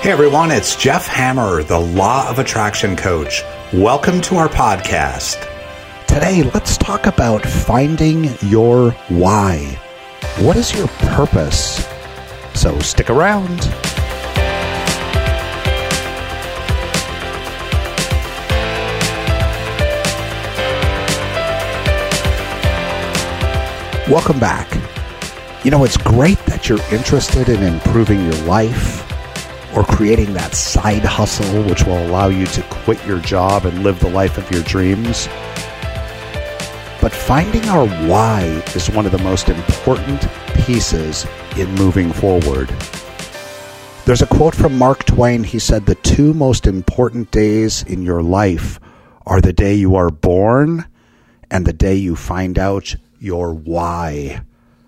Hey everyone, it's Jeff Hammer, the Law of Attraction Coach. Welcome to our podcast. Today, let's talk about finding your why. What is your purpose? So stick around. Welcome back. You know, it's great that you're interested in improving your life or creating that side hustle which will allow you to quit your job and live the life of your dreams. But finding our why is one of the most important pieces in moving forward. There's a quote from Mark Twain. He said, "The two most important days in your life are the day you are born and the day you find out your why."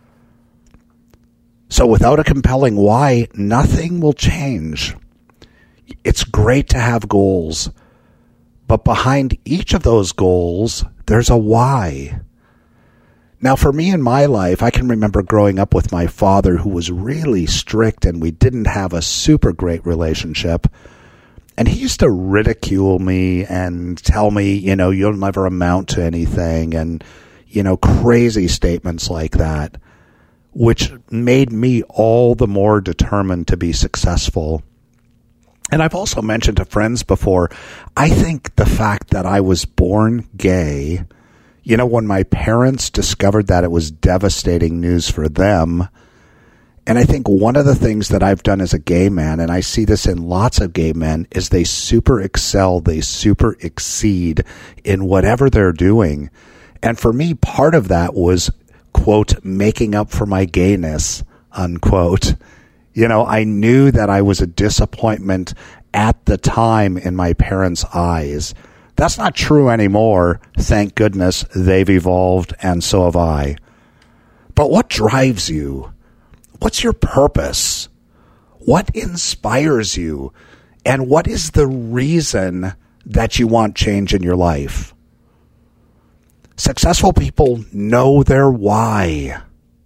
So without a compelling why, nothing will change. It's great to have goals, but behind each of those goals, there's a why. Now, for me in my life, I can remember growing up with my father who was really strict and we didn't have a super great relationship. And he used to ridicule me and tell me, you'll never amount to anything and, crazy statements like that, which made me all the more determined to be successful. And I've also mentioned to friends before, I think the fact that I was born gay, when my parents discovered that, it was devastating news for them. And I think one of the things that I've done as a gay man, and I see this in lots of gay men, is they super excel, they super exceed in whatever they're doing. And for me, part of that was, quote, making up for my gayness, unquote. I knew that I was a disappointment at the time in my parents' eyes. That's not true anymore. Thank goodness they've evolved, and so have I. But what drives you? What's your purpose? What inspires you? And what is the reason that you want change in your life? Successful people know their why.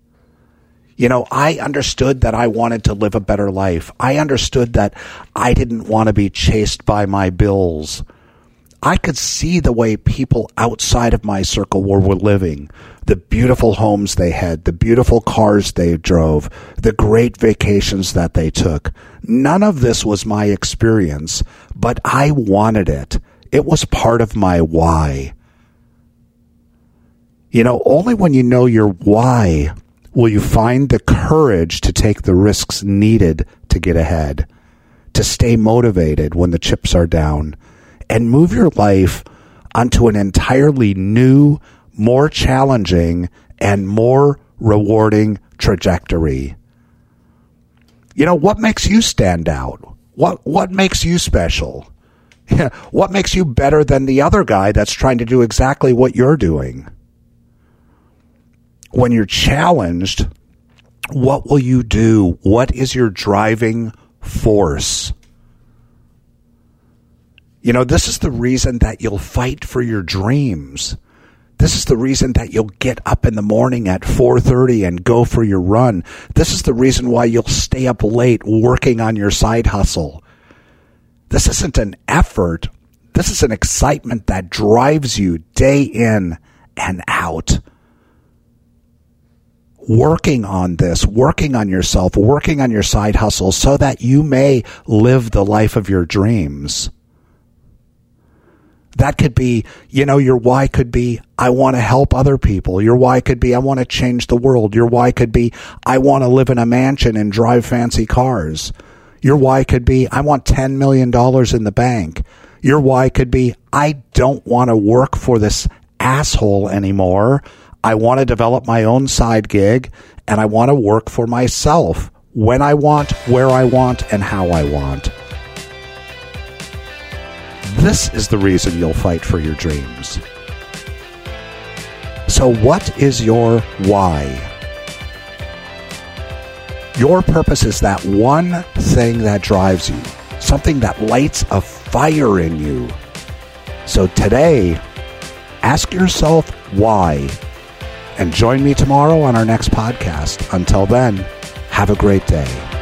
I understood that I wanted to live a better life. I understood that I didn't want to be chased by my bills. I could see the way people outside of my circle were living, the beautiful homes they had, the beautiful cars they drove, the great vacations that they took. None of this was my experience, but I wanted it. It was part of my why. Only when you know your why will you find the courage to take the risks needed to get ahead, to stay motivated when the chips are down, and move your life onto an entirely new, more challenging, and more rewarding trajectory. What makes you stand out? What makes you special? What makes you better than the other guy that's trying to do exactly what you're doing? When you're challenged, what will you do? What is your driving force? This is the reason that you'll fight for your dreams. This is the reason that you'll get up in the morning at 4:30 and go for your run. This is the reason why you'll stay up late working on your side hustle. This isn't an effort. This is an excitement that drives you day in and out. Working on this, working on yourself, working on your side hustle so that you may live the life of your dreams. That could be, your why could be, I want to help other people. Your why could be, I want to change the world. Your why could be, I want to live in a mansion and drive fancy cars. Your why could be, I want $10 million in the bank. Your why could be, I don't want to work for this asshole anymore. I want to develop my own side gig, and I want to work for myself when I want, where I want, and how I want. This is the reason you'll fight for your dreams. So what is your why? Your purpose is that one thing that drives you, something that lights a fire in you. So today, ask yourself why. And join me tomorrow on our next podcast. Until then, have a great day.